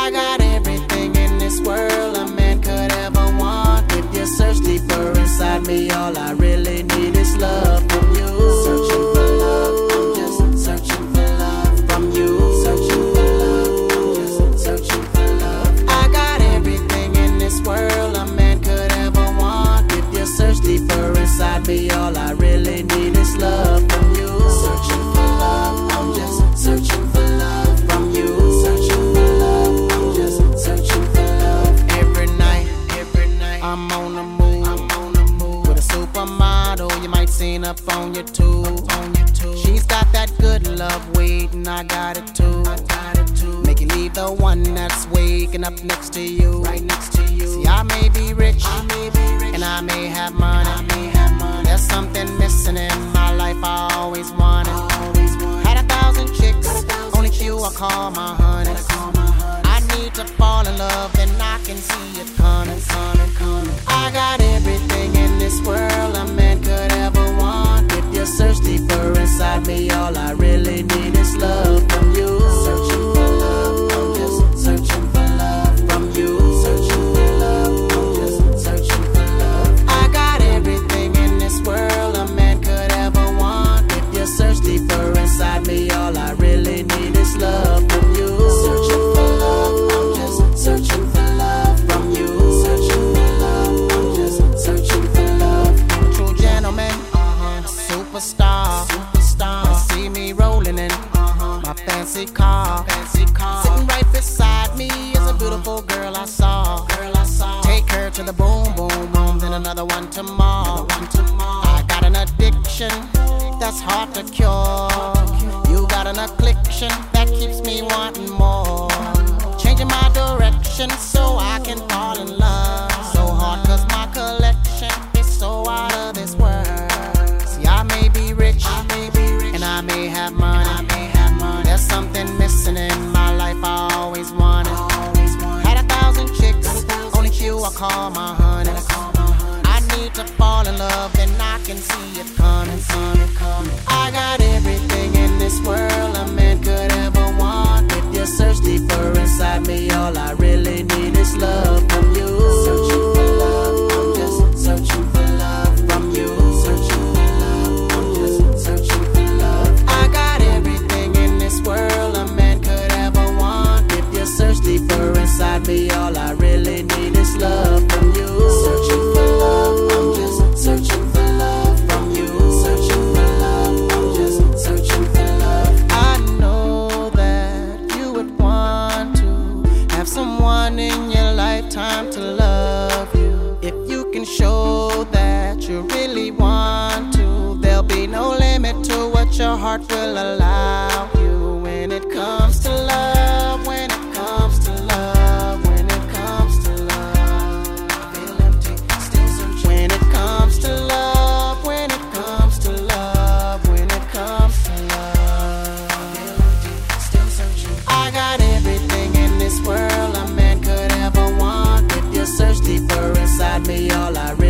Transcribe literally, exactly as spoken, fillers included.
I got everything in this world a man could ever want. If you search deeper inside me, all I really need is love from you. Searching for love, I'm just searching for love from you. Searching for love, I'm just searching for love. I got everything in this world a man could ever want. If you search deeper inside me, all I really need is love from you. Searching for love, I'm just searching for love from you. Searching for love, I'm just searching for love. Every night, every night, I'm on the move, I'm on the move with a supermodel you might seen up on your tube. She's got that good love waiting, I got it too. I got it too. Make you leave the one that's waking up next to you, right next to you. See, I may be rich, I may be rich, and I may have money. I may have money. There's something missing in my life I always wanted. I always wanted. Had a thousand chicks, a thousand only few I call my honey. I need to fall in love, then I can see it coming, coming, coming. I got everything in this world a man could ever want. If you search deeper inside me, all I really need is love from you. Searching for love, I'm just searching for love from you. Searching for love, I'm just searching for love. I got everything in this world a man could ever want. If you search deeper inside me, all I really need is love from you. Searching for love, I'm just searching for love from you. Searching for love, I'm just searching for love. I'm a true gentleman, uh-huh. Superstar, superstar. See me rolling in uh-huh. my fancy car. fancy car. Sitting right beside me is a beautiful girl I saw. Girl I saw. Take her to the boom, boom, boom, then another one tomorrow. Another one tomorrow. I got an addiction that's hard to cure. You got an affliction that keeps me wanting more. Changing my direction so I can fall in love. So hard cause my collection is so out of this world. See, I may be rich, I may be rich, and I may have money. I may have money. There's something missing in my life I always wanted. I always wanted. Had a thousand chicks, a thousand only few I call my honey. I need to fall in love, then I can see it coming, coming, coming. I got everything in this world a man could ever want. If you search deeper inside me, all I really need is love from you. Searching for love, I'm just searching for love from you. Searching for love, I'm just searching for love. I got everything in this world a man could ever want. If you search deeper inside me, all I really need is love from you. Searching for love, I'm just searching for love from you. Searching for love, I'm just searching for love. I know that you would want to have someone in your lifetime to love you. If you can show that you really want to, there'll be no limit to what your heart will allow you. When it comes to love, when it comes to love, when it comes to love, I feel empty, still searching. When it comes to love, when it comes to love, when it comes to love, I feel empty, still searching. I got everything in this world a man could ever want. If you search deeper inside me, all I really